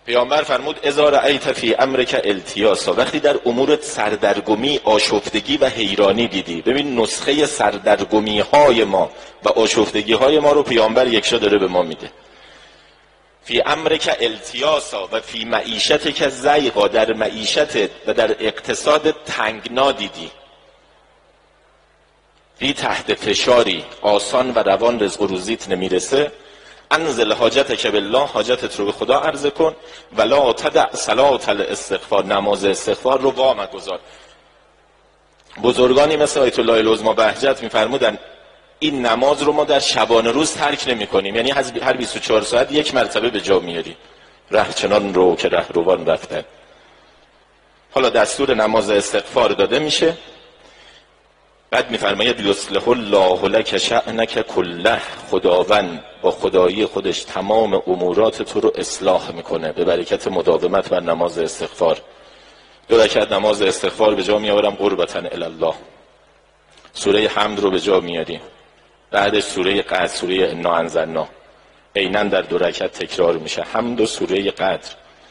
پیامبر فرمود اذا رأیت فی امرک التیاسا، وقتی در امورت سردرگمی، آشفتگی و حیرانی دیدی. ببین نسخه سردرگمی های ما و آشفتگی های ما رو پیامبر یکشا داره به ما میده. فی امرک التیاسا و فی معیشتک ضیقا، در معیشت و در اقتصاد تنگنا دیدی. فی تحت فشاری، آسان و روان رزق و روزیت نمیرسه. انزل حاجتک بالله، حاجتت رو به خدا عرضه کن. ولا تدع صلاة الاستغفار، نماز استغفار رو وا مگذار. بزرگانی مثل آیت الله العظمی بهجت میفرمودن این نماز رو ما در شبانه روز ترک نمی کنیم، یعنی هر 24 ساعت یک مرتبه به جا میاریم. رهچنان رو که رهروان رفتن. حالا دستور نماز استغفار داده میشه. بعد میفرماید یصلح الله لک شأنک کله، خداوند با خدایی خودش تمام امورات تو رو اصلاح میکنه به برکت مداومت بر نماز استغفار. 2 رکعت نماز استغفار به جا میآورم قربتا الی الله. سوره حمد رو به جا میاریم، بعدش سوره قدر، سوره انا انزلنا عیناً در 2 رکعت تکرار میشه. حمد و سوره قدر.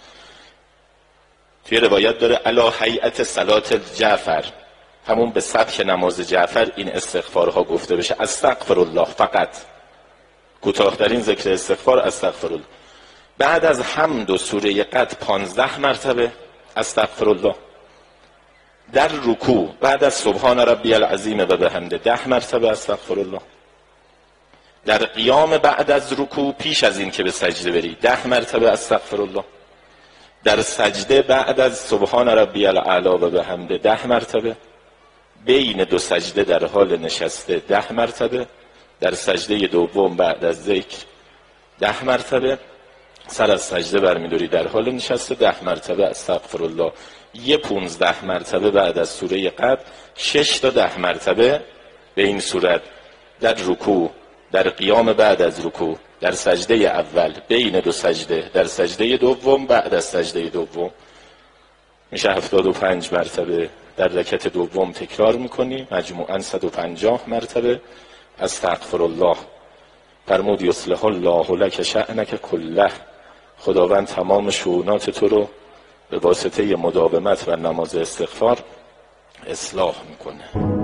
توی روایت داره علی هیئت صلات جعفر، همون به سبک نماز جعفر این استغفارها گفته بشه. استغفر الله، فقط کوتاه‌ترین ذکر استغفار استغفر الله. بعد از حمد و سوره قدر 15 مرتبه استغفر الله. در رکوع بعد از سبحان ربی العظیم و بحمده 10 مرتبه استغفر الله. در قیام بعد از رکوع پیش از این که به سجده بری 10 مرتبه استغفر الله. در سجده بعد از سبحان ربی الاعلی و بحمده 10 مرتبه. بین 2 سجده در حال نشسته 10 مرتبه. در سجده دوم بعد از ذکر 10 مرتبه. سر از سجده برمیداری در حال نشسته 10 مرتبه استغفر الله. 15 مرتبه بعد از سوره قدر. 6 تا 10 مرتبه به این صورت در رکوع، در قیام بعد از رکوع، در سجده اول، بین 2 سجده، در سجده دوم، بعد از سجده دوم. میشه 75 مرتبه. در رکعت دوم تکرار میکنی، مجموعاً 150 مرتبه استغفر الله. فرمود یصلح الله لک شأنک کله، خداوند تمام شؤونات تو رو به واسطه مداومت و نماز استغفار اصلاح میکنه.